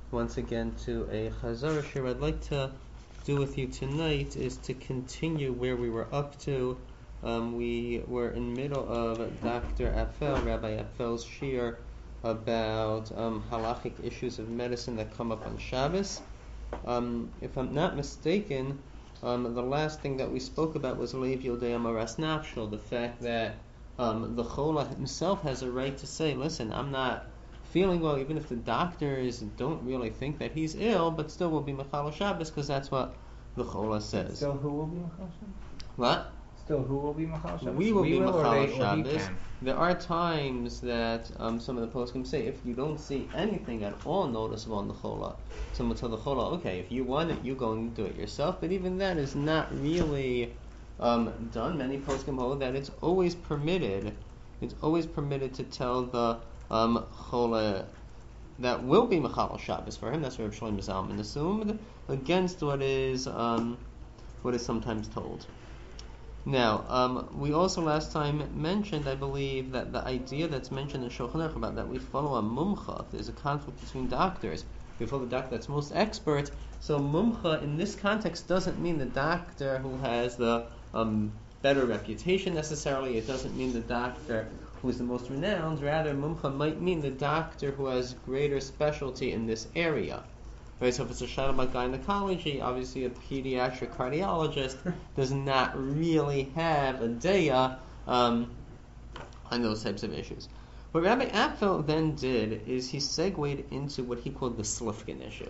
once again to a Chazara Shir. I'd like to do with you tonight is to continue where we were up to. We were in the middle of Dr. Apfel, Rabbi Apfel's Shir about halachic issues of medicine that come up on Shabbos. If I'm not mistaken, the last thing that we spoke about was Lev Yodei Amaras Nafshel, the fact that the Chola himself has a right to say, listen, I'm not feeling well, even if the doctors don't really think that he's ill, but still will be Mechal Shabbos, because that's what the Chola says. Still who will be Mechal Shabbos? What? Still who will be Mechal Shabbos? We will be Mechal Shabbos. Shabbos. There are times that some of the poskim say, if you don't see anything at all noticeable in the Chola, someone will tell the Chola, okay, if you want it, you go and do it yourself, but even that is not really done. Many poskim hold that it's always permitted to tell the Chola that will be Mechal Shabbos for him. That's what Rav Shlomo Zalman assumed, against what is sometimes told. Now, we also last time mentioned, I believe, that the idea that's mentioned in Shulchan Aruch about that we follow a mumcha, there's a conflict between doctors. We follow the doctor that's most expert. So mumcha in this context doesn't mean the doctor who has the better reputation necessarily. It doesn't mean the doctor who is the most renowned. Rather, mumcha might mean the doctor who has greater specialty in this area. Right, so if it's a shot about gynecology, obviously a pediatric cardiologist does not really have a daya on those types of issues. What Rabbi Apfel then did is he segued into what he called the Slifkin issue.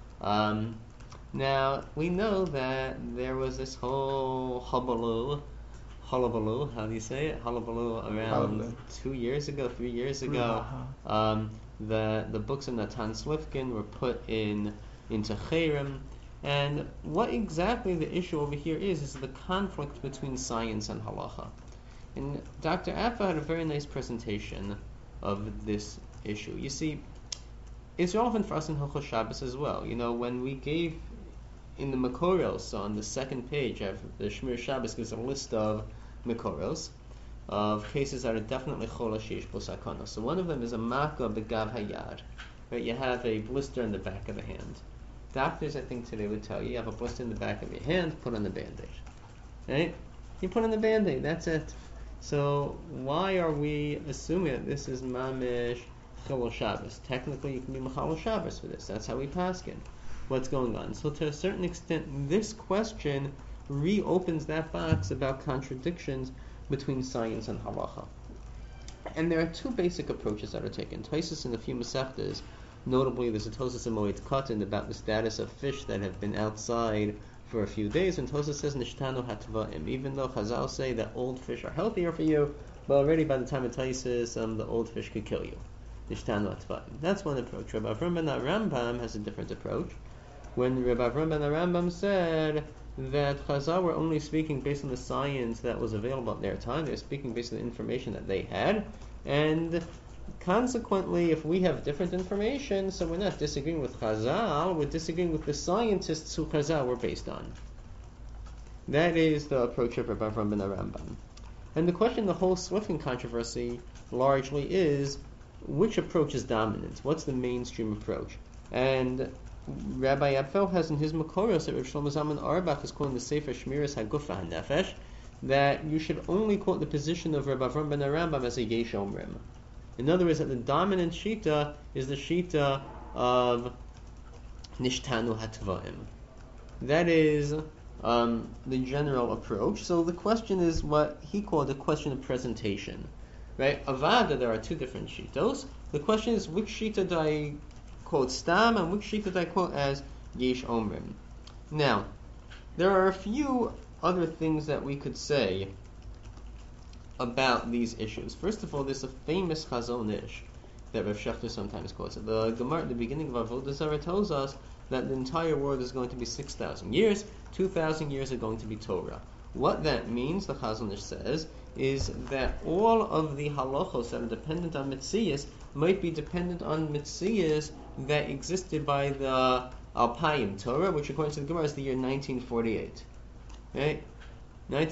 Now, we know that there was this whole hullabaloo, how do you say it? Hullabaloo around 3 years ago. The books of Natan Slifkin were put into Cherem, and what exactly the issue over here is the conflict between science and halacha. And Dr. Apfel had a very nice presentation of this issue. You see, it's relevant for us in Hilchos Shabbos as well. You know, when we gave in the Makoros on the second page of the Shmir Shabbos gives a list of Makoros, of cases that are definitely chola sheish bo sakana. So one of them is a maka begav hayad. Right, you have a blister in the back of the hand. Doctors, I think today would tell you have a blister in the back of your hand, put on the band-aid. Right? You put on the band-aid, that's it. So why are we assuming that this is mamish chol Shabbos? Technically, you can be mechal Shabbos for this. That's how we paskin. What's going on? So to a certain extent, this question reopens that box about contradictions between science and halacha. And there are two basic approaches that are taken. Tosfos in a few Masechtas, notably there's a Tosfos in Moed Katan about the status of fish that have been outside for a few days, and Tosfos says Nishtanu Hatva'im, even though Chazal say that old fish are healthier for you, but already by the time of Tosfos, the old fish could kill you. Nishtanu Hatva'im. That's one approach. Rabbi Avram ben Rambam has a different approach. When Rabbi Avram ben Rambam said that Chazal were only speaking based on the science that was available at their time. They're speaking based on the information that they had. And consequently, if we have different information, so we're not disagreeing with Chazal, we're disagreeing with the scientists who Chazal were based on. That is the approach of Rabbi Avram ben Rambam. And the question, the whole Slifkin controversy, largely is, which approach is dominant? What's the mainstream approach? And Rabbi Apfel has in his Makoros that Rav Shlomo Zalman Auerbach is calling the Sefer Shmiras HaGufa HaNefesh, that you should only quote the position of Rabbi Avram ben Rambam as a Yesh Omrim. In other words, that the dominant shita is the shita of Nishtanu Hatva'im. That is the general approach. So the question is what he called the question of presentation. Right? Avada, there are two different shitos. The question is, which shita do I quote stam and which shita do I quote as Yesh Omrim? Now, there are a few other things that we could say about these issues. First of all, there's a famous Chazon Ish that Rav Shechter sometimes quotes. The Gemara at the beginning of Avodah Zarah tells us that the entire world is going to be 6,000 years. 2,000 years are going to be Torah. What that means, the Chazon Ish says, is that all of the halachos that are dependent on Metzias might be dependent on Metzias that existed by the Alpayim Torah, which according to the Gemara is the year 1948. Right?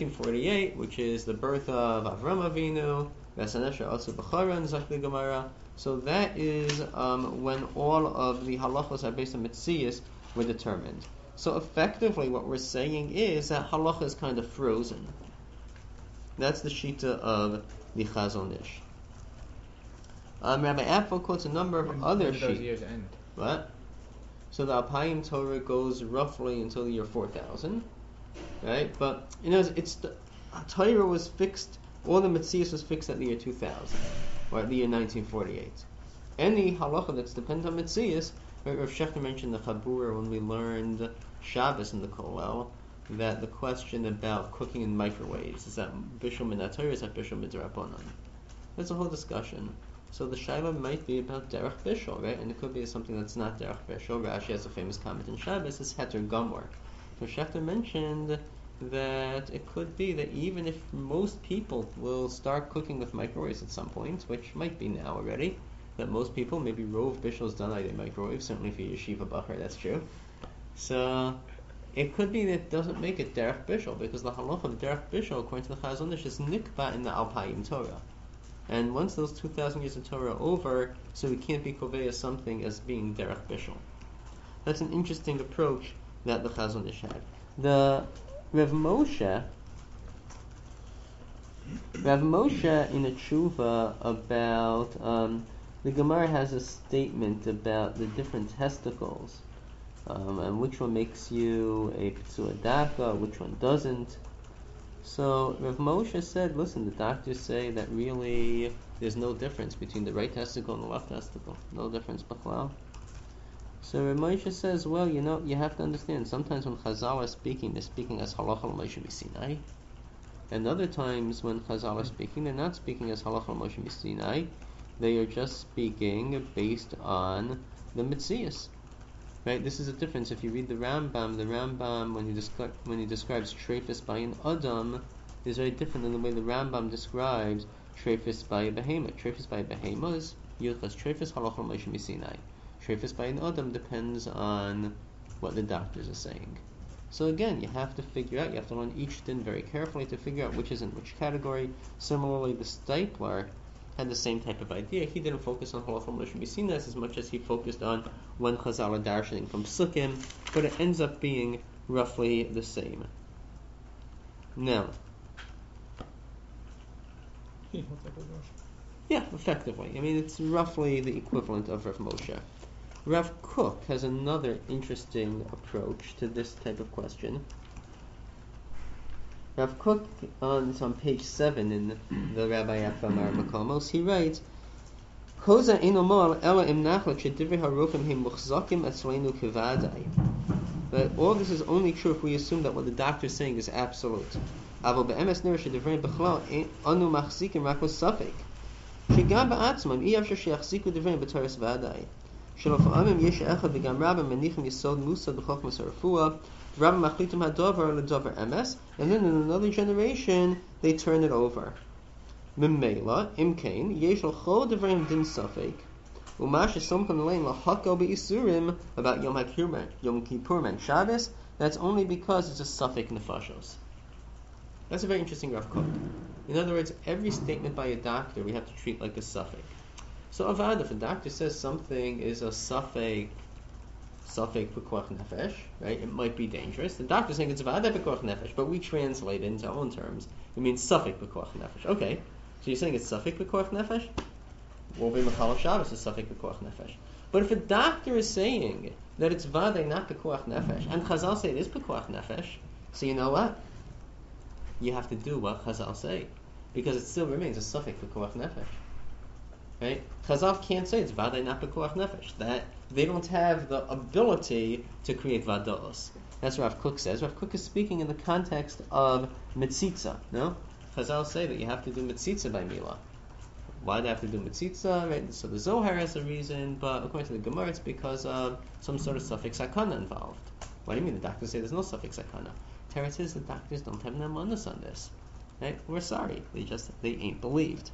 1948, which is the birth of Avram Avinu, Vasanesha also B'charan, Zak the Gemara, So that is when all of the halachos are based on mitzias were determined. So effectively, what we're saying is that halacha is kind of frozen. That's the shita of the Chazon Ish. Rabbi Apfel quotes a number of other when do those shita. years end? What? So the Alpayim Torah goes roughly until the year 4000, right? But it's the Torah was fixed. All the Metzias was fixed at the year 2000, or at the year 1948. Any halacha that's dependent on Metzias, right? Rav Shechter mentioned the Chabura when we learned Shabbos in the Kollel, that the question about cooking in microwaves, is that Bishul Min HaTorah, is that Bishul Midrabanan? That's a whole discussion. So the Shaila might be about Derech Bishul, right? And it could be something that's not Derech Bishul. Rashi has a famous comment in Shabbos, it's Heter Gomor. So Shechter mentioned that it could be that even if most people will start cooking with microwaves at some point, which might be now already, that most people, maybe Rov Bishul is done by a microwave, certainly for Yeshiva Bachar, that's true. So it could be that it doesn't make it Derech Bishul, because the halach of Derech Bishul, according to the Chazon Ish, is nikba in the Alpayim Torah. And once those 2,000 years of Torah are over, so we can't be koveya something as being Derech Bishul. That's an interesting approach that the Chazon Ish had. The Rav Moshe in a tshuva about the Gemara has a statement about the different testicles, and which one makes you a P'tzua Daka, which one doesn't. So Rav Moshe said, listen, the doctors say that really there's no difference between the right testicle and the left testicle. No difference, b'chlal. So Rav Moshe says, well, you have to understand, sometimes when Chazal are speaking, they're speaking as halacha l'Moshe Sinai. And other times when Chazal are speaking, they're not speaking as halacha l'Moshe Sinai. They are just speaking based on the Metzias. Right? This is a difference. If you read the Rambam, when he describes Trefus by an Adam, is very different than the way the Rambam describes Trefus by a Behemoth. Trefus by a Behemoth is Yuchas Trefus Halacha Moshe Sinai. Trefus by an Adam depends on what the doctors are saying. So again, you have to figure out, you have to learn each din very carefully to figure out which is in which category. Similarly, the Stipler had the same type of idea. He didn't focus on Halacha Moshe Sinai as much as he focused on when Chazal are darshaning from Sukkim, but it ends up being roughly the same. Now, yeah, effectively. I mean, it's roughly the equivalent of Rav Moshe. Rav Kook has another interesting approach to this type of question. Rav Kook, it's on page 7 in the Rabbi Yafa Mar Makomos, he writes, Koza inomal ela im nachlat shedivri harufim him muchzakim etzleinu kivadai. But all this is only true if we assume that what the doctor is saying is absolute. Avo be'emes nira shedivri b'chlal anu machzikim rakos safek. Shigam ba'atzmam iyav sheyachziku divri b'toras vadai. Shelo fa'amim yesh echad v'gam rabbim menichim yisod musa b'chokhmas harufua. Rabbim machlitim hadover l'dover emes, and then in another generation they turn it over. Memela imkain yesh l'chol devrim din safek. Umash esomchan alein lahakel be'isurim about Yom Kippur and Shabbos. That's only because it's a safek nefashos. That's a very interesting Rav Kook. In other words, every statement by a doctor we have to treat like a safek. So avad, if a doctor says something is a safek pekuach nefesh, right? It might be dangerous. The doctor's saying it's avad pekuach nefesh, but we translate it into our own terms. It means safek pekuach nefesh. Okay, so you're saying it's safek pekuach nefesh? Well, be machal Shabbos is safek pekuach nefesh. But if a doctor is saying that it's vaday not pekuach nefesh, and Chazal say it is pekuach nefesh, so you know what? You have to do what Chazal say, because it still remains a safek pekuach nefesh. Right? Chazal can't say it's vaday not pekuach nefesh. That they don't have the ability to create vados. That's what Rav Kook says. Rav Kook is speaking in the context of mitzitza. No, Chazal say that you have to do mitzitza by milah. Why do they have to do mitzitza? Right? So the Zohar has a reason, but according to the Gemara, it's because of some sort of suffix sakana involved. What do you mean? The doctors say there's no suffix sakana. Teretz says the doctors don't have nemanos on this. Right? We're sorry. They ain't believed.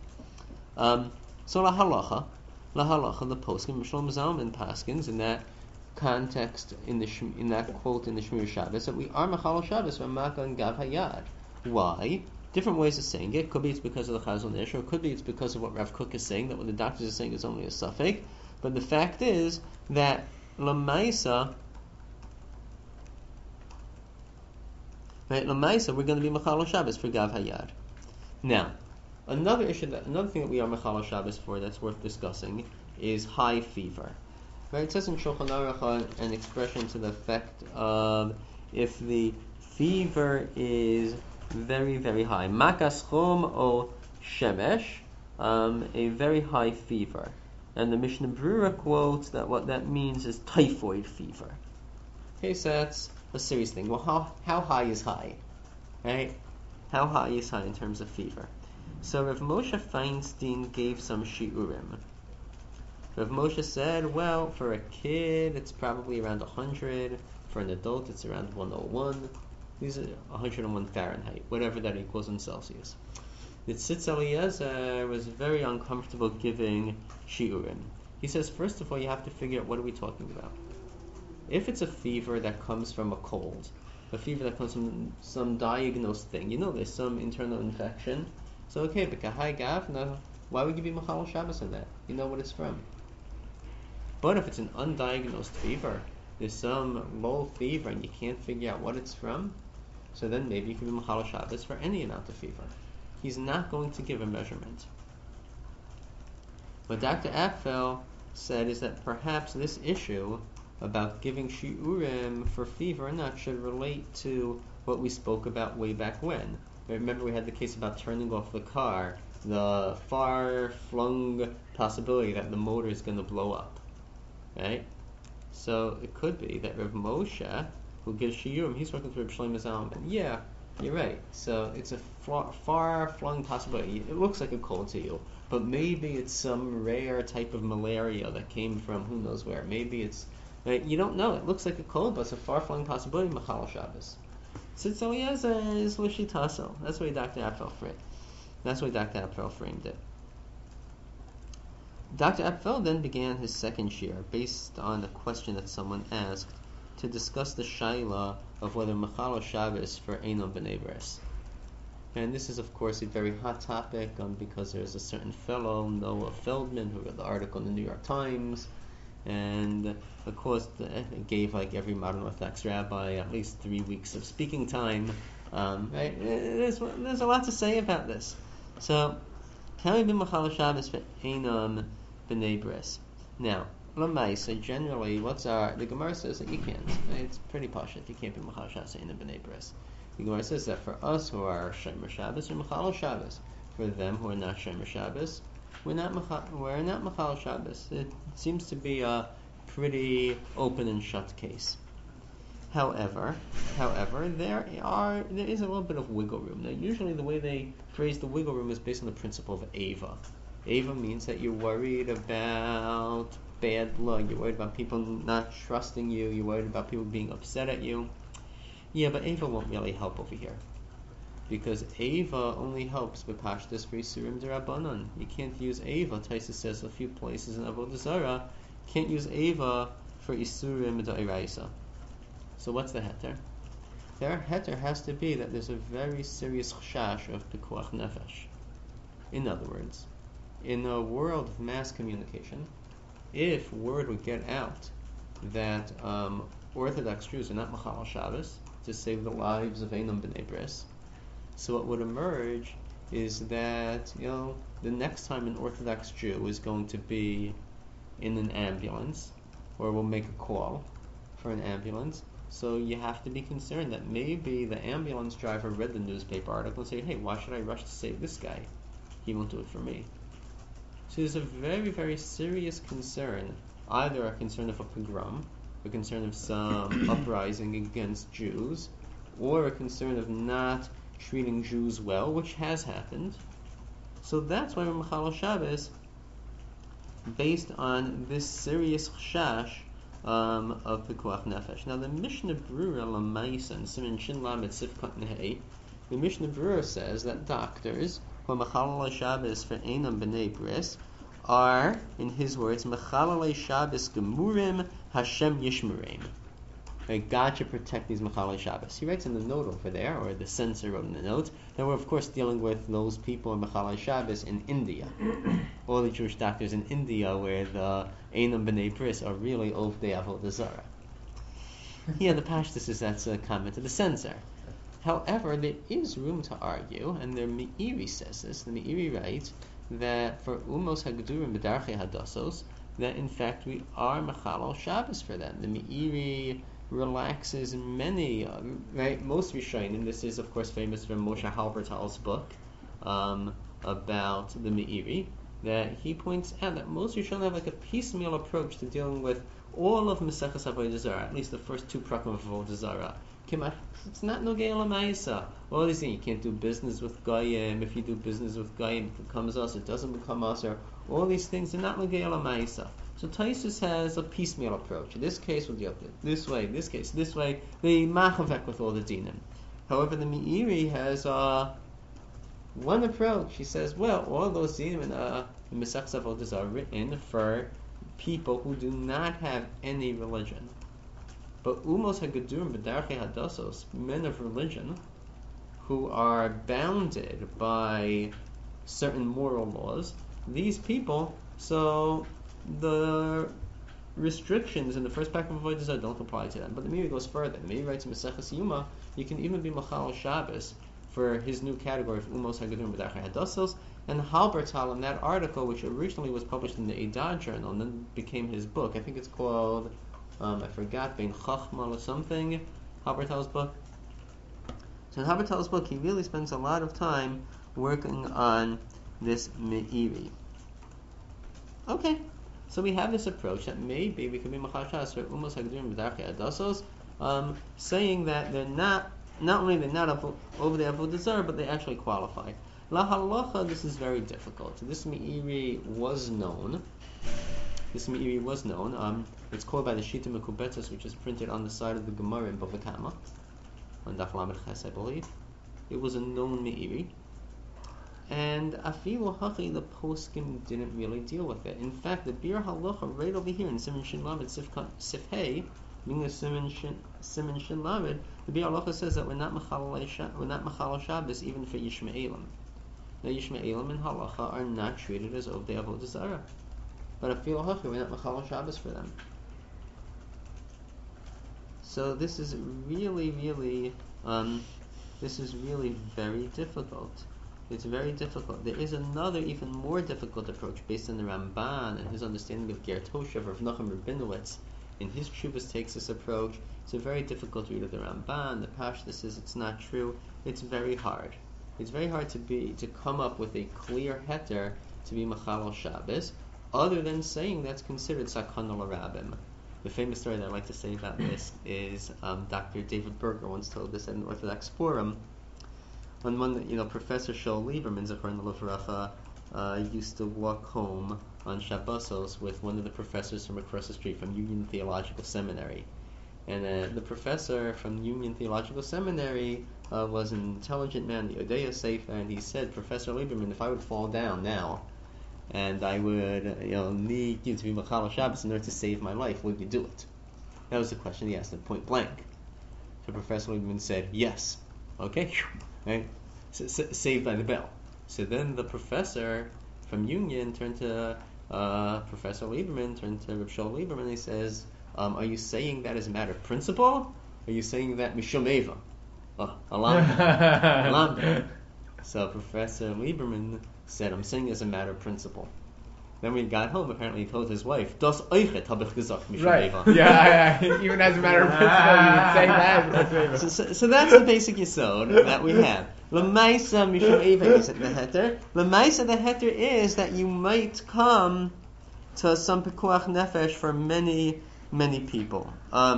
So la halacha, the poskim Shlomo Zalman paskins in that context in that quote in the Shmir Shabbos that we are machal Shabbos from Makan Gav Hayad. Why? Different ways of saying it. Could be it's because of the Chazon Ish, or could be it's because of what Rav Kook is saying, that what the doctors are saying is only a suffix. But the fact is that Lamaisa, right? Lamaisa, we're going to be Mechal Shabbos for Gav Hayad. Now, another thing that we are Mechal Shabbos for that's worth discussing is high fever. Right? It says in Shulchan Aruch an expression to the effect of if the fever is very, very high. Makas chom o shemesh, a very high fever. And the Mishnah Brura quotes that what that means is typhoid fever. Okay, so that's a serious thing. Well, how high is high? Right? How high is high in terms of fever? So Rav Moshe Feinstein gave some shiurim. Rav Moshe said, well, for a kid it's probably around 100. For an adult it's around 101. These are 101 Fahrenheit, whatever that equals in Celsius. The Tzitz Eliezer was very uncomfortable giving shiurim. He says, first of all, you have to figure out what are we talking about. If it's a fever that comes from a cold, a fever that comes from some diagnosed thing, there's some internal infection. So okay, but kahai gav, now why would you be Mechal Shabbos on that? You know what it's from. But if it's an undiagnosed fever, there's some low fever and you can't figure out what it's from, so then maybe you can be Mechal Shabbos for any amount of fever. He's not going to give a measurement. What Dr. Apfel said is that perhaps this issue about giving shiurim for fever or not should relate to what we spoke about way back when. Remember we had the case about turning off the car, the far-flung possibility that the motor is going to blow up. Right? So it could be that Rav Moshe, who gives shiurim, he's working for Rav Shlomo Zalman. Yeah, you're right. So it's a far-flung possibility. It looks like a cold to you, but maybe it's some rare type of malaria that came from who knows where. Maybe it's, right? You don't know. It looks like a cold, but it's a far-flung possibility. Mechal Shabbos. Tzitz Eliezer is Lishitaso. That's why Dr. Apfel framed it. Dr. Apfel then began his second shir based on a question that someone asked to discuss the shaila of whether Mechal Shabbos for Einon B'nai Bris. And this is, of course, a very hot topic because there's a certain fellow, Noah Feldman, who wrote the article in the New York Times, and of course it gave like every modern Orthodox rabbi at least 3 weeks of speaking time. Right? There's a lot to say about this. So, can we be Mechal Shabbos for Einon B'nai Bris? Now, L'maisa, generally, the Gemara says that you can't. It's pretty posh if you can't be Mechal Shabbos for Einon B'nai Bris. The Gemara says that for us who are Shomer Shabbos, we're Mechal Shabbos. For them who are not Shomer Shabbos, we're not Mechal Shabbos. It seems to be a pretty open and shut case. However, there is a little bit of wiggle room. Now, usually the way they phrase the wiggle room is based on the principle of Ava. Ava means that you're worried about bad luck, you're worried about people not trusting you, you're worried about people being upset at you. Yeah, but Ava won't really help over here. Because Ava only helps with Pashtus for Yisurim D'Rabbanan. You can't use Ava, Taisa says a few places in Avodah Zarah, can't use Ava for Yisurim D'Oraisa. So what's the heter? Their heter has to be that there's a very serious chashash of pikuach nefesh. In other words, in a world of mass communication, if word would get out that Orthodox Jews are not Mechal Shabbos to save the lives of Einon B'nai Bris, so what would emerge is that the next time an Orthodox Jew is going to be in an ambulance, or will make a call for an ambulance, so you have to be concerned that maybe the ambulance driver read the newspaper article and say, hey, why should I rush to save this guy? He won't do it for me. So there's a very, very serious concern, either a concern of a pogrom, a concern of some uprising against Jews, or a concern of not treating Jews well, which has happened. So that's why we're Mechal Shabbos, based on this serious chashash of Pikuach Nefesh. Now the Mishnah Brura L'maisa in Siman Shin Lamed Sifkat Nehei, the Mishnah Brura says that doctors who are Mechal Shabbos for Einon B'nai Bris are, in his words, Mechalei Shabbos Gemurim Hashem Yishmereim. Right, God should protect these Mechalei Shabbos. He writes in the note over there, or the censor wrote in the note, that we're of course dealing with those people in Mechalei Shabbos in India. All the Jewish doctors in India where the Einam B'nai Bris are really Ovdei Avodah Zarah. Yeah, the Pashtus is that's a comment to the censor. However, there is room to argue, and the Meiri says this. The Meiri writes that for Umos Hagdurim B'darchei Hadasos, that in fact we are Mechalel Shabbos for them. The Meiri relaxes many, right? Most Rishonim, and this is of course famous from Moshe Halbertal's book about the Meiri, that he points out that most Rishonim have like a piecemeal approach to dealing with all of Maseches Avodah Zarah, at least the first two prakim of Avodah Zarah. It's not Nogei L'Maisa. All these things, you can't do business with Goyim. If you do business with Goyim, it becomes us, it doesn't become us. Or all these things are not Nogei L'Maisa. So Taisus has a piecemeal approach. In this case, we'll deal with it this way, this case, this way. The Machavek with all the dinim. However, the Meiri has one approach. He says, well, all those dinim in Maseches Avodah are written for people who do not have any religion. But Umos Hagadurim B'darchei Hadasos, men of religion, who are bounded by certain moral laws, these people, so the restrictions in the first pack of Avodah Zarah don't apply to them. But the Meiri goes further. The Meiri writes in Maseches Yuma, you can even be Machal Shabbos for his new category of Umos Hagadurim B'darchei Hadasos, and Halbertal in that article, which originally was published in the Eidah Journal and then became his book, I think it's called, I forgot, Bein Chachma or something, Halbertal's book. So in Halbertal's book, he really spends a lot of time working on this Meiri. Okay, so we have this approach that maybe we can be Machal Shabbos for Umos Hagadurim B'darchei Hadasos, saying that they're not only they're not over the Avodah Zarah, but they actually qualify. La halacha, this is very difficult. This Meiri was known. It's called by the Shita Mekubetzes, which is printed on the side of the Gemara in Bava Kama, on Daf Lamed Ches, I believe. It was a known Meiri. And Afilu Hachi, the poskim didn't really deal with it. In fact, the Bir Halacha right over here in Siman Shin Lamed Sif Hey, meaning the Siman Shin Lamed, the Bir Halacha says that we're not Machal Shabbos even for Yishmaelim. Now Yishmaelim and Halacha are not treated as Ovdei Avodah Zarah. But Afilu Hachi, we're not Machal Shabbos for them. So this is really very difficult. It's very difficult. There is another, even more difficult approach based on the Ramban and his understanding of Ger Toshav, Rav Nachum Rabinowitz. In his Shuvas takes this approach. It's a very difficult read of the Ramban. The Pashtus says it's not true. It's very hard. It's very hard to come up with a clear heter to be Machal Shabbos, other than saying that's considered Sakana L'Rabim. The famous story that I like to say about this is Dr. David Berger once told this at an Orthodox forum. On one, Professor Shaul Lieberman, Zechron L'Uvracha, used to walk home on Shabbosos with one of the professors from across the street from Union Theological Seminary. And the professor from Union Theological Seminary was an intelligent man, the Odeya Sefer, and he said, Professor Lieberman, if I would fall down now, and I would need you to be Machal Shabbos in order to save my life, would you do it? That was the question he asked at point blank. So Professor Lieberman said, yes. Okay, right? Saved by the bell. So then the professor from Union turned to Professor Lieberman, turned to Reb Shaul Lieberman, and he says, are you saying that as a matter of principle? Or are you saying that Mishum Eva? Alamda. So Professor Lieberman said, I'm saying as a matter of principle. Then when he got home, apparently he told his wife, Das Eichet habe ich gesagt, Mishum Eva. Yeah. Even as a matter of principle, you would say that. So that's the basic yesod that we have. L'maisa Mishum Eva is the heter. L'maisa, the heter is that you might come to some pekuach nefesh for many, many people.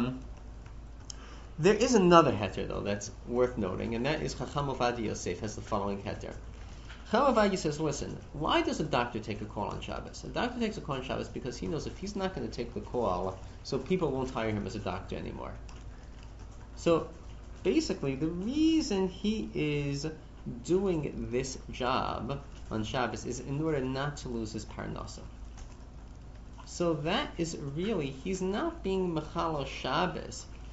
There is another heter though that's worth noting, and that is Chacham Ovadia Yosef has the following heter. Chacham Ovadia says, listen, why does a doctor take a call on Shabbos? A doctor takes a call on Shabbos because he knows if he's not going to take the call, so people won't hire him as a doctor anymore. So basically, the reason he is doing this job on Shabbos is in order not to lose his parnasa. So that is really, he's not being Machal Shabbos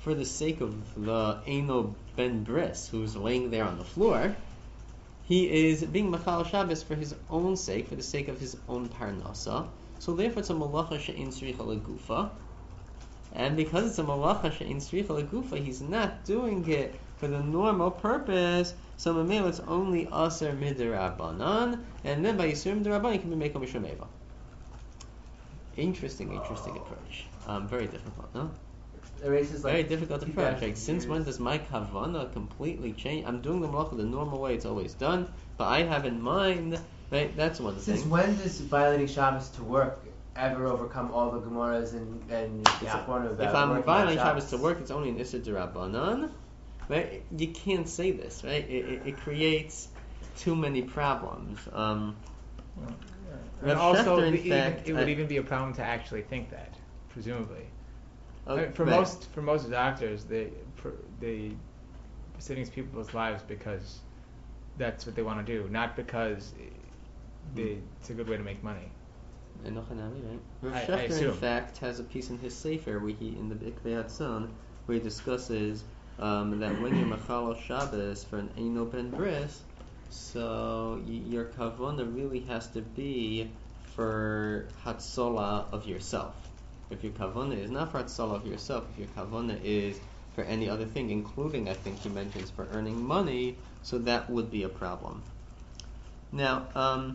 for the sake of the Eino Ben Bris, who's laying there on the floor, he is being Machal Shabbos for his own sake, for the sake of his own Parnasa. So therefore it's a Malacha She'in Sricha L'Gufa. And because it's a Malacha She'in Sricha L'Gufa, he's not doing it for the normal purpose. So Mamela, it's only Aser Midirabanan, and then by Yisurim Dirabanan, you can be Mekom Mishum Eva. Interesting approach. Very difficult, no? Very difficult approach. Like, since when does my kavana completely change? I'm doing the malacha the normal way it's always done, but I have in mind, right? That's one thing. Since when does violating Shabbos to work ever overcome all the Gemaras and Yachron about if I'm violating Shabbos to Shabbos work, it's only an Issur D'Rabbanan, right? You can't say this, right? It creates too many problems. And Rav also, Schechter, in fact, it would even be a problem to actually think that, presumably. okay, For right. most doctors, they saving people's lives because that's what they want to do, not because it's a good way to make money. Rav I Schechter, in assume. fact, has a piece in his Sefer where he, in the Bikvei Hatzon, where he discusses that when you're Machal Shabbos for an Eino Ben Bris, so your kavana really has to be for Hatzola of yourself. If your kavana is not for Hatzola of yourself, if your kavana is for any other thing, including, I think he mentions, for earning money, so that would be a problem. Now,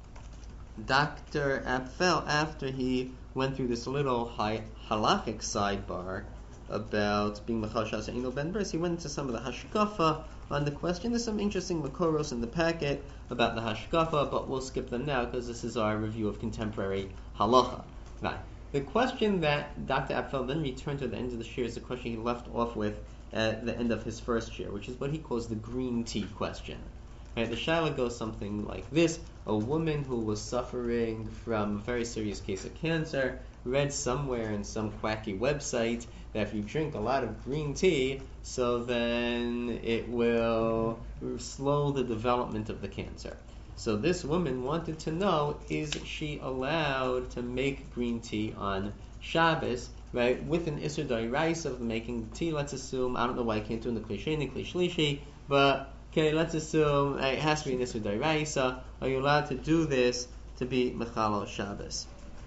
Dr. Apfel, after he went through this little halachic sidebar about being Machal Shabbos and Eino Ben Bris, he went into some of the hashkafa on the question. There's some interesting makoros in the packet about the hashkafa, but we'll skip them now because this is our review of contemporary halacha. Right. The question that Dr. Apfel then returned to at the end of the shir is the question he left off with at the end of his first shir, which is what he calls the green tea question. Right, the shaila goes something like this: a woman who was suffering from a very serious case of cancer read somewhere in some quacky website that if you drink a lot of green tea, so then it will slow the development of the cancer. So this woman wanted to know, is she allowed to make green tea on Shabbos, right, with an Issur D'Oraisa of making tea? Let's assume, I don't know why I can't do in the Kli Sheni, Kli Shlishi, but okay, let's assume it has to be an Issur D'Oraisa. Are you allowed to do this to be Mechal Shabbos?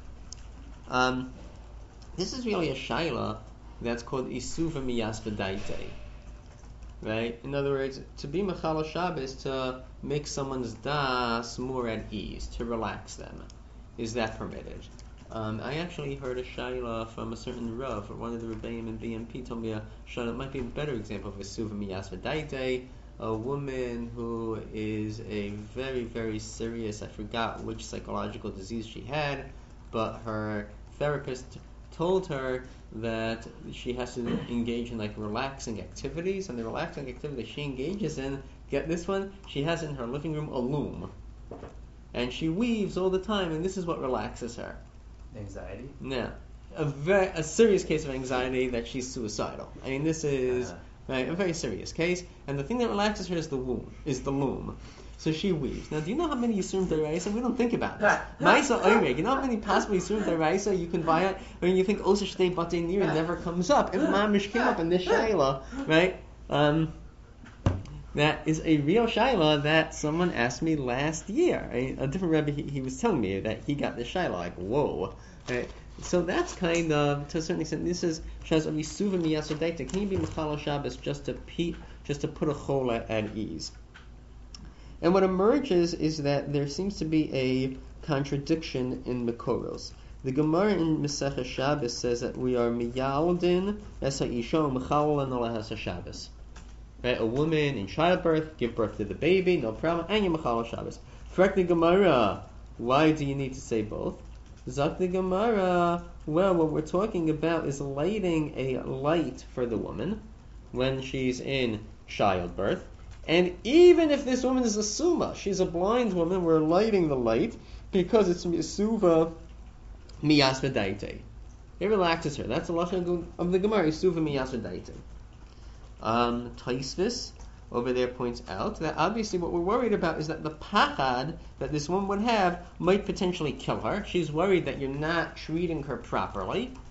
This is really a shaila that's called Isuva Miyas V'Daitei. Right? In other words, to be Mechal Shabbos, to make someone's das more at ease, to relax them. Is that permitted? I actually heard a shaila from a certain Rav, or one of the Rebbeim in BMP told me a shaila that might be a better example of Isuva Miyas V'Daitei. A woman who is a very, very serious, I forgot which psychological disease she had, but her therapist told her that she has to engage in like relaxing activities, and the relaxing activity she engages in, get this one, she has in her living room a loom, and she weaves all the time, and this is what relaxes her. Anxiety? Yeah, a serious case of anxiety that she's suicidal. I mean, this is right, a very serious case, and the thing that relaxes her is the loom. So she weaves. Now, do you know how many Yisurim D'Oraisa? We don't think about this. Ma'isa Oireg. You know how many possible Yisurim D'Oraisa you can buy it when you think Osa Shtei Batei Nir never comes up. If Mamish came up in this Shaila, right? That is a real Shaila that someone asked me last year. A different Rebbe, he was telling me that he got this Shaila. Like, whoa. Right? So that's kind of, to a certain extent, this is Shaz of Yisuva Miyas V'Daitei. Can you be Mechal Shabbos just to put a chol at ease? And what emerges is that there seems to be a contradiction in Mekoros. The Gemara in Masechah Shabbos says that we are miyaldin es ha'isha u'mechalan alehas Shabbos. Right, a woman in childbirth, give birth to the baby, no problem, and you're mechal Shabbos. Correct the Gemara. Why do you need to say both? Zak the Gemara. Well, what we're talking about is lighting a light for the woman when she's in childbirth. And even if this woman is a suma, she's a blind woman, we're lighting the light because it's Yisuva Miyas V'Daitei. It relaxes her. That's the lashon of the Gemara, Yisuva Miyas V'Daitei. Taisvis over there points out that obviously what we're worried about is that the pachad that this woman would have might potentially kill her. She's worried that you're not treating her properly.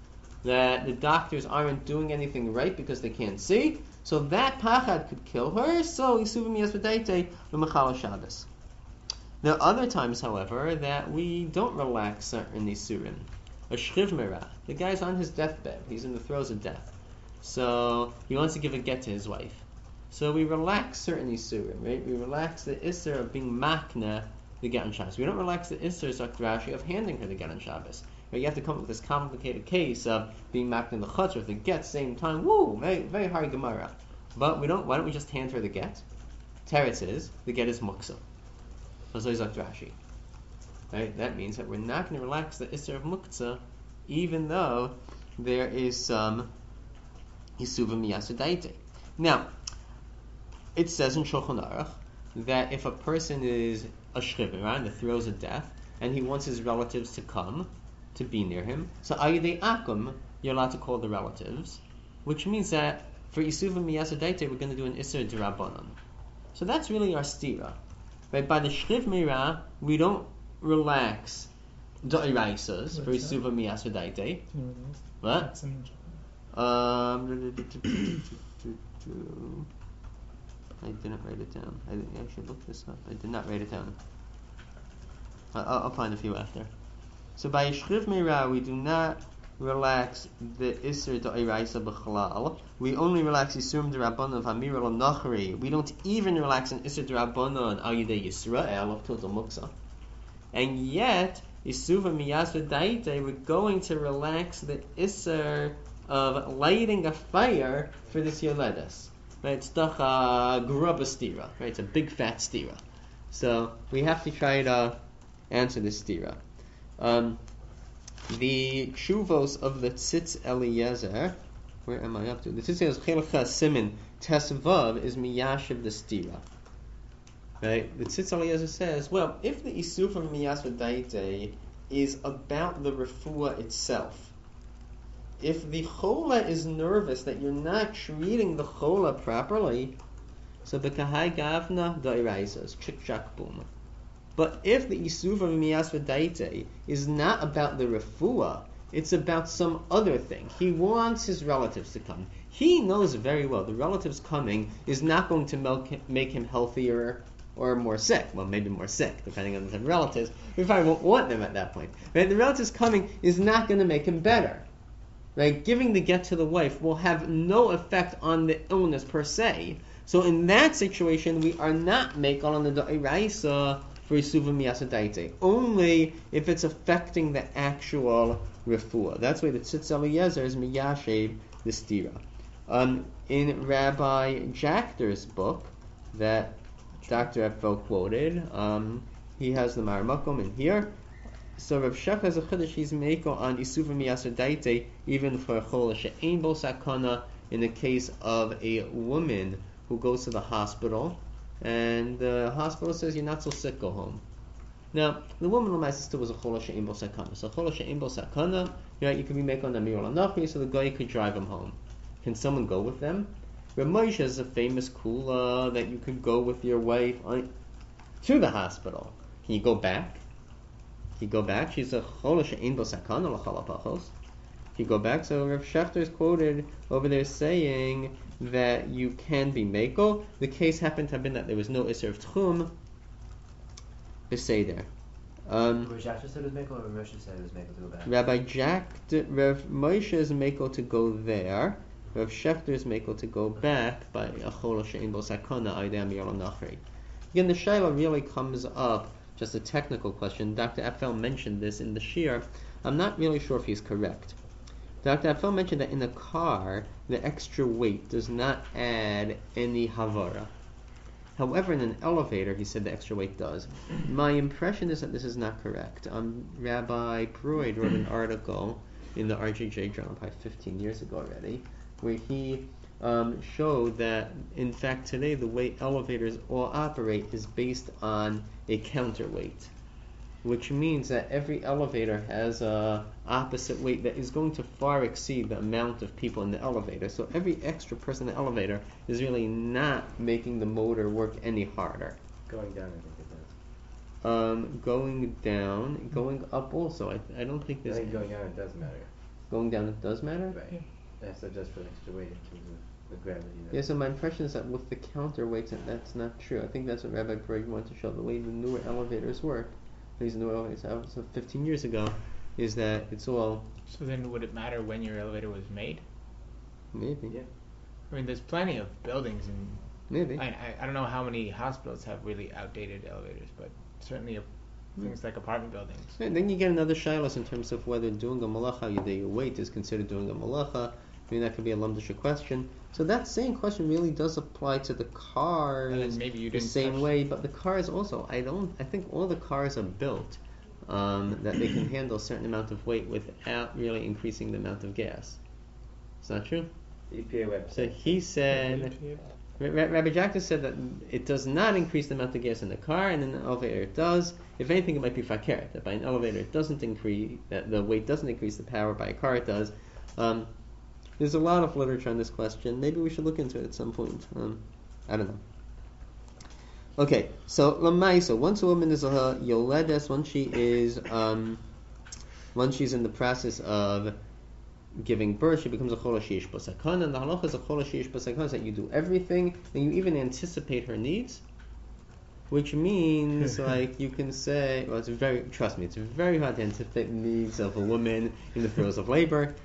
that the doctors aren't doing anything right because they can't see. So that pachad could kill her. So isuva miyas v'daite l'mechala Shabbos. There are other times, however, that we don't relax certain isurim. A shchiv merah. The guy's on his deathbed. He's in the throes of death. So he wants to give a get to his wife. So we relax certain isurim, right? We relax the isur of being makna the get on Shabbos. We don't relax the isur, Zok Rashi, of handing her the get on Shabbos. Right? You have to come up with this complicated case of being makna the chutzner with the get same time. Woo, very, very hard Gemara. But we don't. Why don't we just hand her the get? Teretz is the get is muksa. Zok Rashi. Right? That means that we're not going to relax the isur of muksa, even though there is some isuva miyasudaite. Now, it says in Shulchan Aruch that if a person is a shchivera in the throes of death, and he wants his relatives to come to be near him, so ayidei akum, you're allowed to call the relatives, which means that for isuva miyasudaite we're going to do an isur d'Rabbanan. So that's really our stira. Right? By the shchiv meira, we don't relax da'iraisas for isuva miyasudaite. What? I didn't write it down. I should look this up. I did not write it down. I'll find a few after. So by Shchiv Meira, we do not relax the Isser Da'iraisa B'chalal. We only relax Yisurim D'Rabbanan of Hamir al-Nachri. We don't even relax an Isser D'Rabbanan Al Yidei Yisrael of Total Muksa. And yet, Yisuva Miyas V'daite, we're going to relax the Isser of lighting a fire for this Yoledes. Right, it's doch a grubba stira. Right, it's a big fat stira. So we have to try to answer this stira. The shuvos of the Tzitz Eliezer. Where am I up to? The Tzitz Eliezer Chelcha Simin Tesvav is miyashiv the stira. Right, the Tzitz Eliezer says, well, if the isuv of miyas v'daite is about the refuah itself, if the chola is nervous that you're not treating the chola properly, so the kahai gavna dairaisas, chik chak boom. But if the isuva miyas v'daite is not about the refuah, it's about some other thing. He wants his relatives to come. He knows very well the relatives coming is not going to make him healthier or more sick. Well, maybe more sick, depending on the type of relatives. We probably won't want them at that point. Right? The relatives coming is not going to make him better. Right? Giving the get to the wife will have no effect on the illness per se. So in that situation, we are not making on the da'iraisa for Yisuva Miyasadaite. Only if it's affecting the actual refuah. That's why the Tzitz Eliezer is miyashev the stira. In Rabbi Jachter's book that Dr. Epfel quoted, he has the Maramakom in here. So Rav Shach has a chiddush, he's meiko on Isuva Miyasadaite even for Chol She'ein Bo Sakana in the case of a woman who goes to the hospital and the hospital says you're not so sick, go home. Now, the woman Lamaisa still was a Chol She'ein Bo Sakana. So Chol She'ein Bo Sakana, you could be meiko on Amir al-Nachri, so the guy could drive him home. Can someone go with them? Rav Moshe is a famous kula that you could go with your wife to the hospital. Can you go back? Can you go back? She's a chola she'ein bo sakana l'chala pachos. Can you go back? So Rav Shechter is quoted over there saying that you can be meiko. The case happened to have been that there was no iser of tchum. Beseder. Rav Shechter said it was meiko, or Rav Moshe said it was meiko to go back? Rav Moshe is meiko to go there. Rav Shechter is meiko to go back by a chola she'ein bo sakana aydei amir al-nachri. Again, the shaila really comes up, just a technical question. Dr. Epfel mentioned this in the shir. I'm not really sure if he's correct. Dr. Epfel mentioned that in a car, the extra weight does not add any havara. However, in an elevator, he said the extra weight does. My impression is that this is not correct. Rabbi Pruitt wrote an article in the RJJ journal probably 15 years ago already, where he showed that, in fact, today the way elevators all operate is based on a counterweight, which means that every elevator has a opposite weight that is going to far exceed the amount of people in the elevator. So every extra person in the elevator is really not making the motor work any harder. Going down, I think it does. Going down, going up also. I don't think I there's... think going down it does matter. going down it does matter? Right. That's just for extra weight in terms of the gravity. Yeah, so my impression is that with the counterweights, that's not true. I think that's what Rabbi Brigg wanted to show. The way the newer elevators work, these newer elevators, so 15 years ago, is that it's all... So then would it matter when your elevator was made? Maybe. Yeah. I mean, there's plenty of buildings, and Maybe. I don't know how many hospitals have really outdated elevators, but certainly things like apartment buildings. And then you get another shilas in terms of whether doing a malacha, your weight is considered doing a malacha. I mean, that could be a lumdisha question. So that same question really does apply to the cars And then maybe you the didn't same touch way, but the cars also, I think all the cars are built that they can handle a certain amount of weight without really increasing the amount of gas. Is that true? The EPA website. So he said, Rabbi Jacques said that it does not increase the amount of gas in the car, and in the elevator it does. If anything, it might be fakir, that by an elevator it doesn't increase, that the weight doesn't increase the power, by a car it does. There's a lot of literature on this question. Maybe we should look into it at some point. I don't know. Okay, so Lamaisa, once a woman is a yoledes, once she's in the process of giving birth, she becomes a chol sheish b'sakana, and the halacha is a chol sheish b'sakana, that you do everything, and you even anticipate her needs, which means, like, you can say, well, trust me, it's very hard to anticipate the needs of a woman in the throes of labor.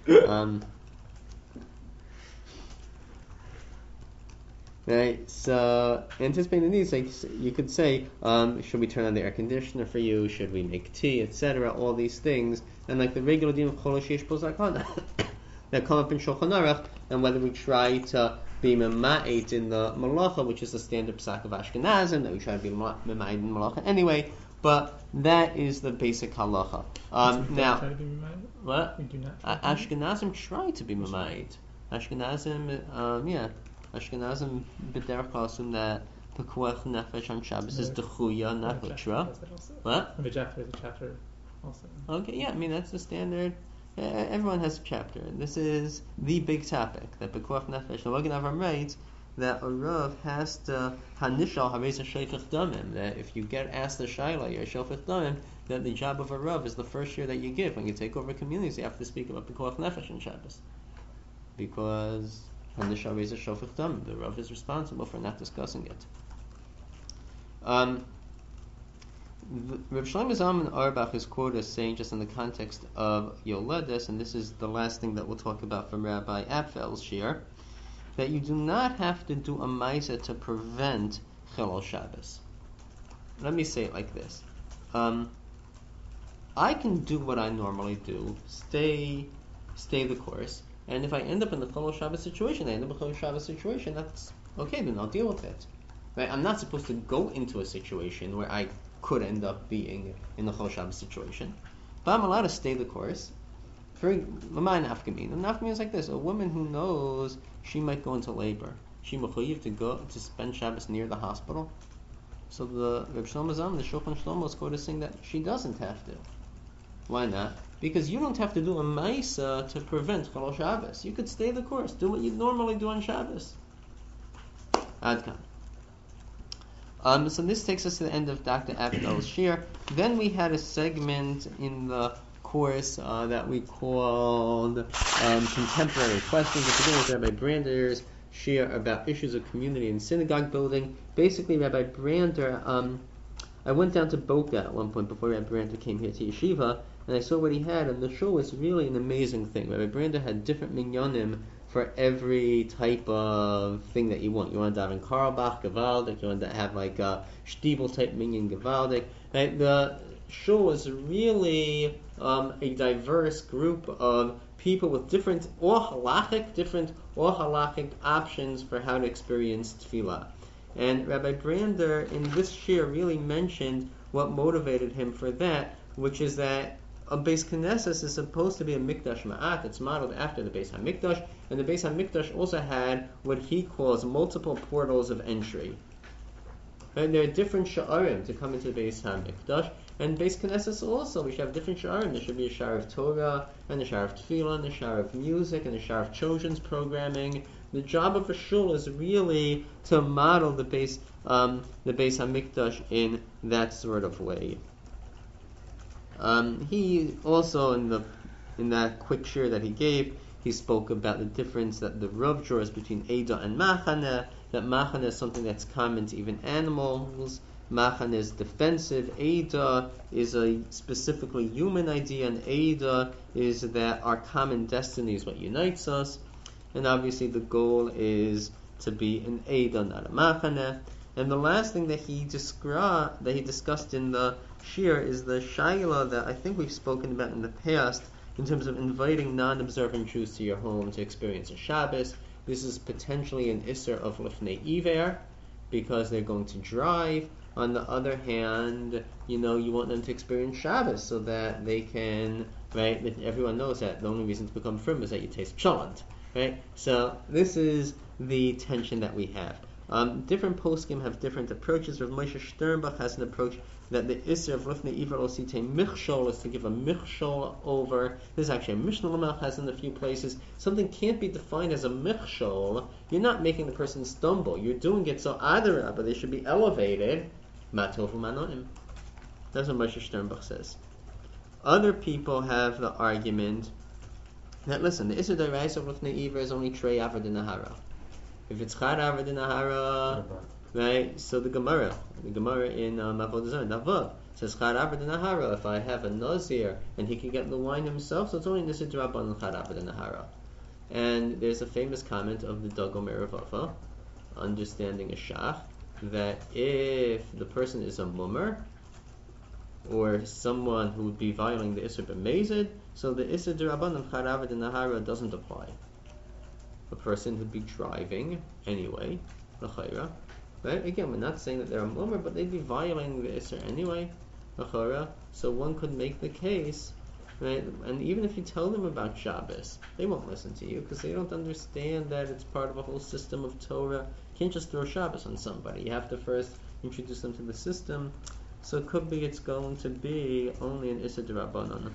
Right, so anticipating the needs, like you could say, should we turn on the air conditioner for you? Should we make tea, etc.? All these things, and like the regular din of chol sheish b'sakana that come up in Shulchan Aruch, and whether we try to be mema'et in the malacha, which is the standard psak of Ashkenazim, that we try to be mema'et in the malacha anyway. But that is the basic halacha. Now, what? We do not. Ashkenazim try to be mema'et. Ashkenazim, Ashkenazim b'derech kol assume that pekuach nefesh on Shabbos is dechuya, not litra. What? The chapter is a chapter also. Okay, yeah, I mean that's the standard. Everyone has a chapter. This is the big topic that pekuach nefesh. The Magen Avraham writes that a rav has to hanishal harei shayfich damim. That if you get asked the shayla, you're shayfich damim. That the job of a rav is the first year that you give when you take over communities. You have to speak about pekuach nefesh on Shabbos, because and the Rav is responsible for not discussing it. Rav Shlomo Zalman Auerbach is quoted as saying, just in the context of Yoledes, and this is the last thing that we'll talk about from Rabbi Apfel's shir, that you do not have to do a maisa to prevent Chilul Shabbos. Let me say it like this. I can do what I normally do, stay the course, and if I end up in the Chilul Shabbos situation, that's okay, then I'll deal with it. Right? I'm not supposed to go into a situation where I could end up being in the Chilul Shabbos situation, but I'm allowed to stay the course. Very L'may nafkamin. And nafkamin is like this: a woman who knows she might go into labor, she mechuyev to spend Shabbos near the hospital. So the Reb Shlomo Zalman, the Shulchan Shlomo, is quoted saying that she doesn't have to. Why not? Because you don't have to do a maisa to prevent Chilul Shabbos. You could stay the course, do what you normally do on Shabbos. Adkan. So this takes us to the end of Dr. Apfel's shir. Then we had a segment in the course that we called Contemporary Questions. At the beginning was Rabbi Brander's shir about issues of community and synagogue building. Basically, Rabbi Brander, I went down to Boca at one point before Rabbi Brander came here to Yeshiva, and I saw what he had, and the shul was really an amazing thing. Rabbi Brander had different minyanim for every type of thing that you want. You want to daven Karlbach, Gavaldik, you want to have like a Stiebel type minyan Gavaldik. Right? The shul was really a diverse group of people with different or halachic options for how to experience tefillah. And Rabbi Brander in this shir really mentioned what motivated him for that, which is that a Beis Knesset is supposed to be a Mikdash Ma'at. It's modeled after the Beis HaMikdash, and the Beis HaMikdash also had what he calls multiple portals of entry. And there are different sha'arim to come into the Beis HaMikdash, and Beis Knesset also, we should have different sha'arim. There should be a sha'ar of Torah, and a sha'ar of Tefillah, and a sha'ar of music, and a sha'ar of children's programming. The job of a shul is really to model the Beis HaMikdash in that sort of way. He also, in the in that quick shir that he gave, he spoke about the difference that the Rav draws between Eidah and Machane, that Machane is something that's common to even animals. Machane is defensive. Eidah is a specifically human idea, and Eidah is that our common destiny is what unites us. And obviously the goal is to be an Eidah, not a Machane. And the last thing that he discussed in the shir is the Shaila that I think we've spoken about in the past in terms of inviting non-observant Jews to your home to experience a Shabbos. This is potentially an Isser of Lifnei Iver because they're going to drive. On the other hand, you want them to experience Shabbos so that they can, right? Everyone knows that the only reason to become frum is that you taste pshalant, right? So this is the tension that we have. Different poskim have different approaches. Rav Moshe Sternbach has an approach that the Isser of Lifnei Iver Osite Michshol is to give a Michshol over. This is actually a Mishnah Lamach has in a few places. Something can't be defined as a Michshol. You're not making the person stumble. You're doing it so Adara, but they should be elevated. Matovu Manoim. That's what Moshe Sternbach says. Other people have the argument that, listen, the Isser Daraisa of Lifnei Iver is only Trei Avad Nahara. If it's Chad Avad Nahara, right? So the Gemara in Avodah Zarah, Navav, says Chad Avad Nahara. If I have a Nazir and he can get the wine himself, so it's only Nisir Rabban Chad Avad Nahara. And there's a famous comment of the Dagomer Ravafa, understanding a Shach, that if the person is a mummer or someone who would be violating the Isser B'mezid, so the Isser D'Rabbanan Chad Avad Nahara doesn't apply. A person who'd be driving anyway, l'chayra, right? Again, we're not saying that they're a mummer, but they'd be violating the Isser anyway, l'chayra. So one could make the case, right? And even if you tell them about Shabbos, they won't listen to you because they don't understand that it's part of a whole system of Torah. You can't just throw Shabbos on somebody. You have to first introduce them to the system. So it could be it's going to be only an Issa D'Rabbanan.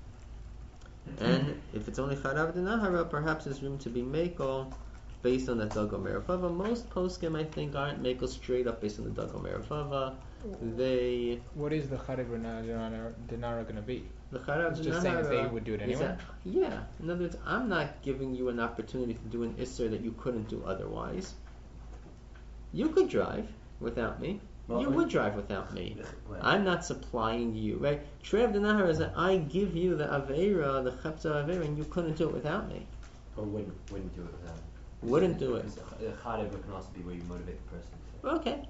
And if it's only Chad Avad Nahara, perhaps there's room to be Mekel based on the Dagomer Ravav. Most poskim, I think, aren't Mekel straight up based on the Dagomer Ravav. What is the Chad Avad Nahara going to be? The Chad Avad It's just saying that they would do it anyway? Yeah. In other words, I'm not giving you an opportunity to do an Isser that you couldn't do otherwise. You could drive without me. You would drive without me. I'm not supplying you, right? Trei Avad Nahara is that I give you the Aveira, the Chepta Aveira, and you couldn't do it without me. Or wouldn't do it without him. Wouldn't do it. The Chad can also be where you motivate the person. Okay.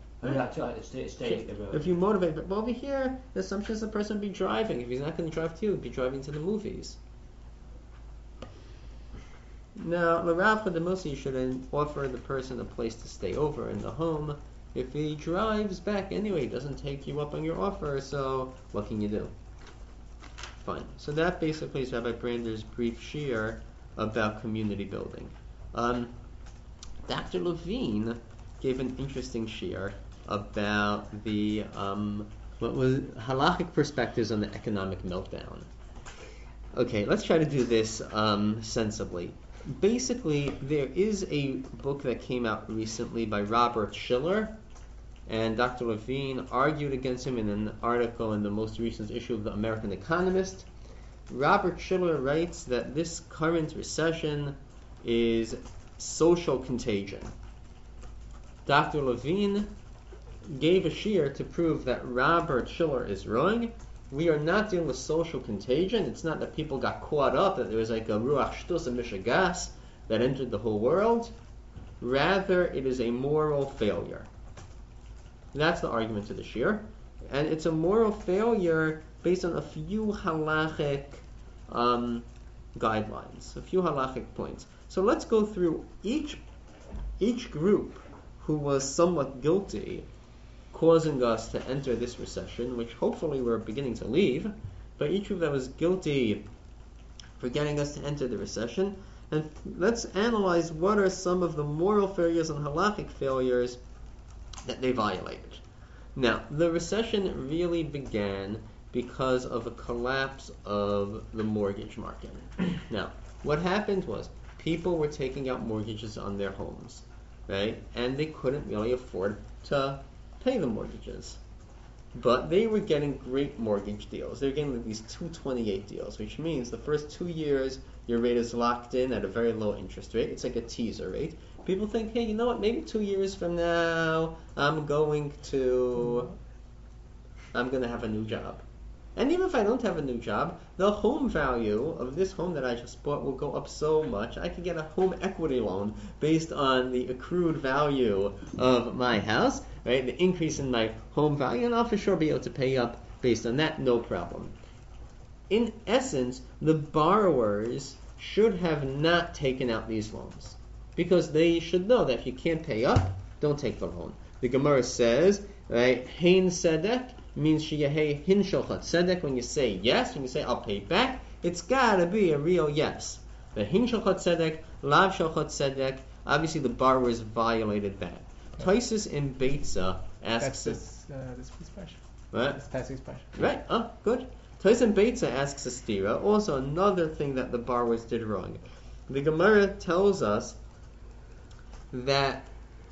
If If you motivate, but over here, the assumption is the person would be driving. If he's not going to drive to you, he'd be driving to the movies. Now, l'Rav Chadamusi, you should offer the person a place to stay over in the home. If he drives back anyway, he doesn't take you up on your offer, so what can you do? Fine. So that basically is Rabbi Brander's brief shir about community building. Dr. Levine gave an interesting shir about the what was halachic perspectives on the economic meltdown. Okay, let's try to do this sensibly. Basically, there is a book that came out recently by Robert Schiller, and Dr. Levine argued against him in an article in the most recent issue of the American Economist. Robert Schiller writes that this current recession is social contagion. Dr. Levine gave a shir to prove that Robert Schiller is wrong. We are not dealing with social contagion. It's not that people got caught up, that there was like a ruach shtus, a mishagas that entered the whole world. Rather, it is a moral failure. That's the argument to the shir. And it's a moral failure based on a few halachic guidelines, a few halachic points. So let's go through each group who was somewhat guilty causing us to enter this recession, which hopefully we're beginning to leave, but each group that was guilty for getting us to enter the recession, and let's analyze what are some of the moral failures and halachic failures that they violated. Now, the recession really began because of a collapse of the mortgage market. Now, what happened was people were taking out mortgages on their homes, right? And they couldn't really afford to pay the mortgages. But they were getting great mortgage deals. They were getting like these 228 deals, which means the first 2 years your rate is locked in at a very low interest rate. It's like a teaser rate. People think, hey, you know what? Maybe 2 years from now, I'm going to have a new job. And even if I don't have a new job, the home value of this home that I just bought will go up so much. I could get a home equity loan based on the accrued value of my house, right? The increase in my home value, and I'll for sure be able to pay up based on that, no problem. In essence, the borrowers should have not taken out these loans, because they should know that if you can't pay up, don't take the loan. The Gemara says, right, Hein Sedek means Shiyahei Hin Shochat Sedek. When you say yes, when you say I'll pay back, it's gotta be a real yes. The Hin Shochat Sedek, Lav Shochat Sedek, obviously the borrowers violated that. Taisus in Beitza asks That's this question. What? This passage question. Right, oh, good. Taisus in Beitza asks a stira, also another thing that the borrowers did wrong. The Gemara tells us that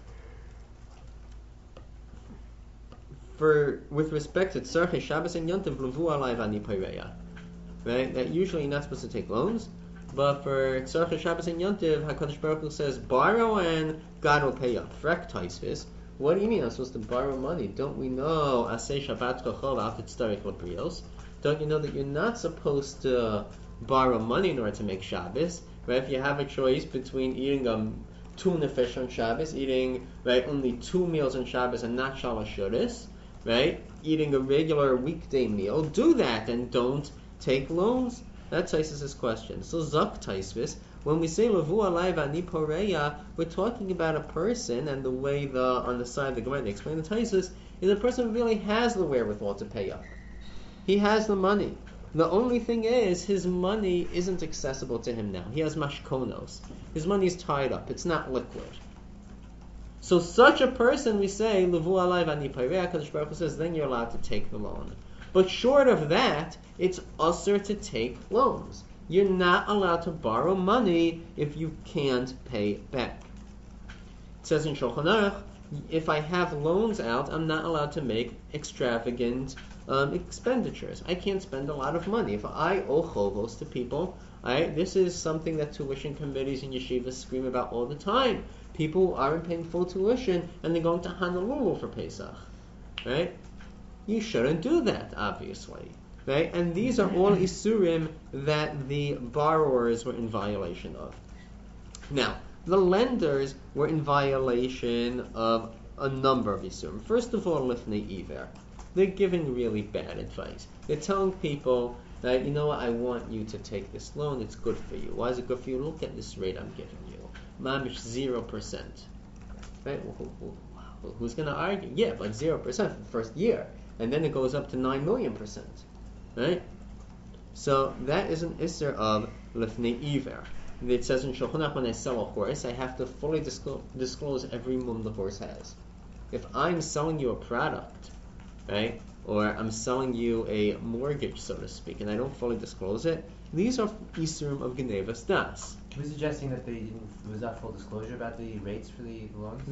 with respect to Tzarchei Shabbos and Yontiv, Levu Alai V'ani Peireya, right? That usually you're not supposed to take loans, but for Tzarchei Shabbos and Yontiv, HaKadosh Baruch Hu says, borrow and God will pay up. Frek Taisvis, what do you mean I'm supposed to borrow money? Don't we know, Aseh Shabbat Kochol Al Titzarech L'Brios? Don't you know that you're not supposed to borrow money in order to make Shabbos? Right? If you have a choice between eating tuna fish on Shabbos, eating right only 2 meals on Shabbos and not Shalosh Shudas, right? Eating a regular weekday meal, do that and don't take loans. That's Taisus' question. So Zak Taisvis, when we say Levu Alai V'ani Poreya, we're talking about a person, and the way on the side of the Gemara they explain the Taisus is a person who really has the wherewithal to pay up. He has the money. The only thing is, his money isn't accessible to him now. He has mashkonos. His money is tied up. It's not liquid. So such a person, we say, Levu Alai V'ani Poreya, Kadosh Baruch Hu says, then you're allowed to take the loan. But short of that, it's usher to take loans. You're not allowed to borrow money if you can't pay back. It says in Shulchan Aruch, if I have loans out, I'm not allowed to make extravagant expenditures. I can't spend a lot of money. If I owe chovos to people, this is something that tuition committees and yeshivas scream about all the time. People aren't paying full tuition and they're going to Honolulu for Pesach, right? You shouldn't do that, obviously, right? And these are all isurim that the borrowers were in violation of. Now, the lenders were in violation of a number of isurim. First of all, lifnei iver. They're giving really bad advice. They're telling people that, you know what, I want you to take this loan. It's good for you. Why is it good for you? Look at this rate I'm giving you. Mamish 0%. Right? Well, who's going to argue? Yeah, but 0% for the first year. And then it goes up to 9 million %. Right? So that is an isser of lifnei iver. It says in Shulchan Aruch, when I sell a horse, I have to fully disclose every mum the horse has. If I'm selling you a product, right, or I'm selling you a mortgage, so to speak, and I don't fully disclose it, these are isurim of Genevas Das. Who's suggesting that was not full disclosure about the rates for the loans?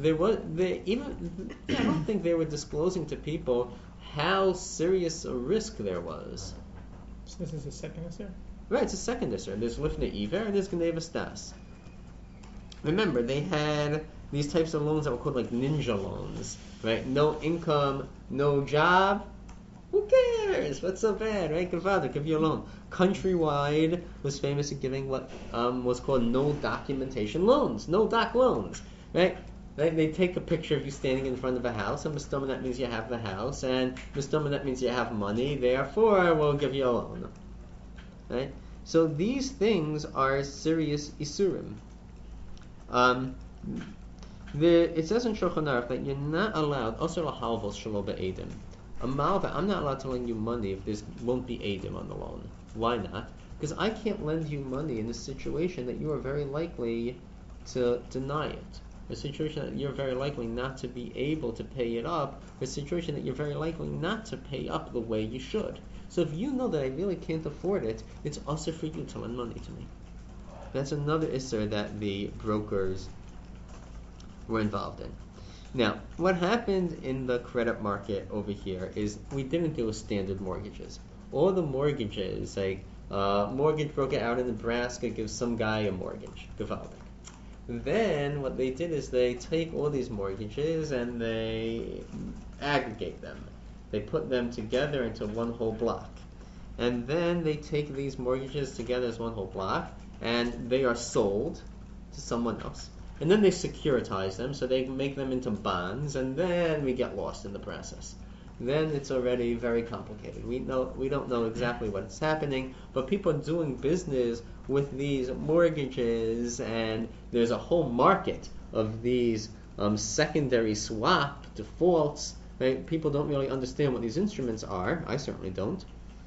I don't think they were disclosing to people how serious a risk there was. So this is the second issue? Right, it's a second issue. There's lifnei iver and there's Genevas Das. Remember, they had these types of loans that were called like ninja loans, right? No income, no job. Who cares? What's so bad, right? Gavada, give you a loan. Countrywide was famous at giving what was called no documentation loans, no doc loans, right? They take a picture of you standing in front of a house, and Mistoma, that means you have the house, and Mistoma, that means you have money, therefore we'll give you a loan, right? So these things are serious isurim. It says in Shulchan Aruch that you're not allowed, also lahalvos shelo be'edim. A malva, I'm not allowed to lend you money if there won't be edim on the loan. Why not? Because I can't lend you money in a situation that you are very likely to deny it. A situation that you're very likely not to be able to pay it up. A situation that you're very likely not to pay up the way you should. So if you know that I really can't afford it, it's also for you to lend money to me. That's another isser that the brokers were involved in. Now, what happened in the credit market over here is we didn't do standard mortgages. All the mortgages, like mortgage broker out in Nebraska gives some guy a mortgage, gewaltig. Then what they did is they take all these mortgages and they aggregate them. They put them together into one whole block. And then they take these mortgages together as one whole block and they are sold to someone else. And then they securitize them, so they make them into bonds, and then we get lost in the process. Then it's already very complicated. We don't know exactly what's happening, but people are doing business with these mortgages, and there's a whole market of these secondary swap defaults. Right? People don't really understand what these instruments are. I certainly don't.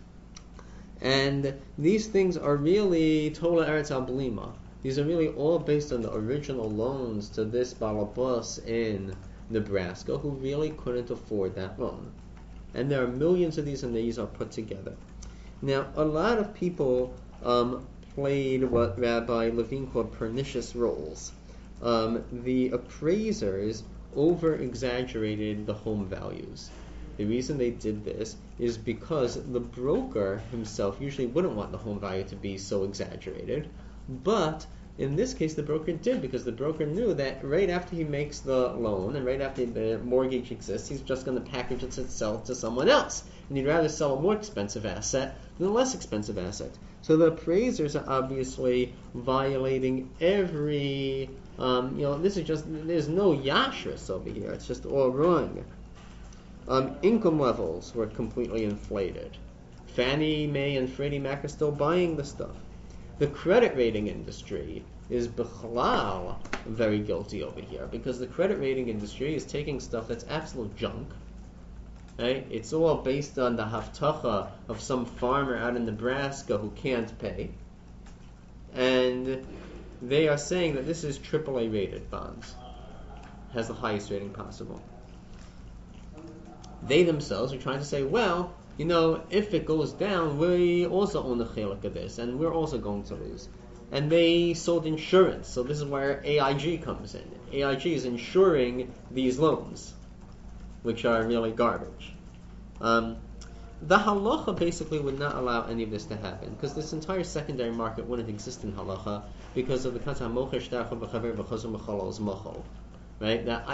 And these things are really Tola Eretz Al Blima. These are really all based on the original loans to this balabus in Nebraska who really couldn't afford that loan. And there are millions of these, and these are put together. Now, a lot of people played what Rabbi Levine called pernicious roles. The appraisers over-exaggerated the home values. The reason they did this is because the broker himself usually wouldn't want the home value to be so exaggerated. But in this case, the broker did, because the broker knew that right after he makes the loan and right after the mortgage exists, he's just going to package it and sell it to someone else. And he'd rather sell a more expensive asset than a less expensive asset. So the appraisers are obviously violating every, this is just, there's no yashrus over here. It's just all wrong. Income levels were completely inflated. Fannie Mae and Freddie Mac are still buying the stuff. The credit rating industry is bichlal very guilty over here, because the credit rating industry is taking stuff that's absolute junk. Right? It's all based on the haftacha of some farmer out in Nebraska who can't pay. And they are saying that this is AAA rated bonds. Has the highest rating possible. They themselves are trying to say, well, if it goes down, we also own a chelik of this, and we're also going to lose. And they sold insurance, so this is where AIG comes in. AIG is insuring these loans, which are really garbage. The halacha basically would not allow any of this to happen, because this entire secondary market wouldn't exist in halacha because of the concept of mocher shtarcha b'chaver b'chazor mechalal is mochol. Right? That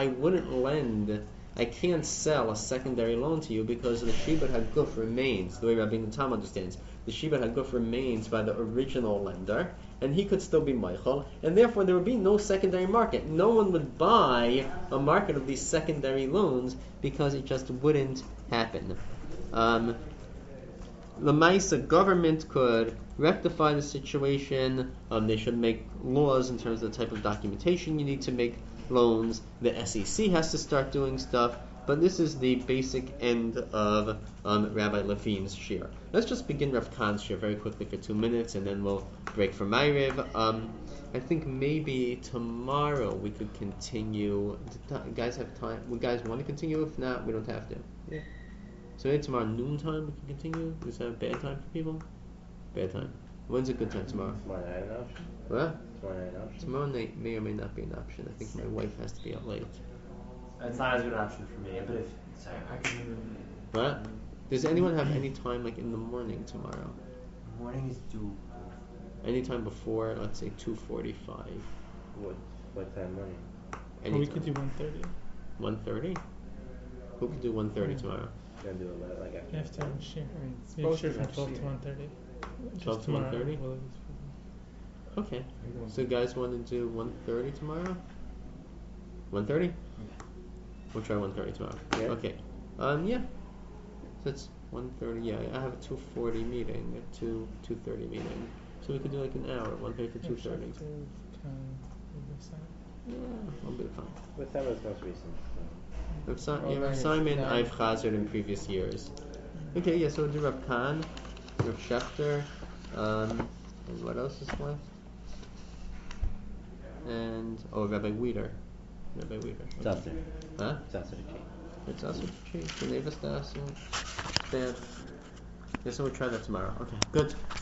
I can't sell a secondary loan to you because the Shibud HaGuf remains, the way Rabbi Natam understands, the Shibud HaGuf remains by the original lender, and he could still be Meichel, and therefore there would be no secondary market. No one would buy a market of these secondary loans because it just wouldn't happen. The Maisa government could rectify the situation. They should make laws in terms of the type of documentation you need to make loans. The SEC has to start doing stuff, but this is the basic end of Rabbi Levine's shir. Let's just begin Rav Kahn's shir very quickly for 2 minutes, and then we'll break for Ma'ariv. I think maybe tomorrow we could continue. Do you guys have time? Would guys want to continue? If not, we don't have to. Yeah. So maybe tomorrow noontime we can continue. Is that a bad time for people? Bad time. When's a good time tomorrow? Tomorrow night an option? What? Tomorrow night an option? Tomorrow night may or may not be an option. I think my wife has to be out late. It's not as good an option for me, but if I can. What? Does anyone have any time like in the morning tomorrow? Morning is due. Anytime before, let's say 2:45. What time morning? Anytime. We could do 1:30. 1:30? Who could do 1:30 tomorrow? Gonna do it like after. After share. it's Maybe both share from have 12 to share. 1:30. 12 to 1:30? Okay. So guys want to do 1:30 tomorrow? 1:30? We'll try 1:30 tomorrow. Yeah. Okay. Yeah. So it's 1:30. Yeah, I have a 2:40 meeting, a 2:30 meeting. So we could do like an hour, 1:30 to 2:30. Yeah, a little bit of fun. What time was most recent? Simon, I've chazered in previous years. Okay, yeah, so we'll do Rav Kahn, Rav Schechter, and what else is left? And, Rabbi Weeder. Rabbi Weeder. Zasser. Huh? Zasser the chief. It's also cheap. The neighbor's bad. Yeah, so we'll try that tomorrow. Okay, good.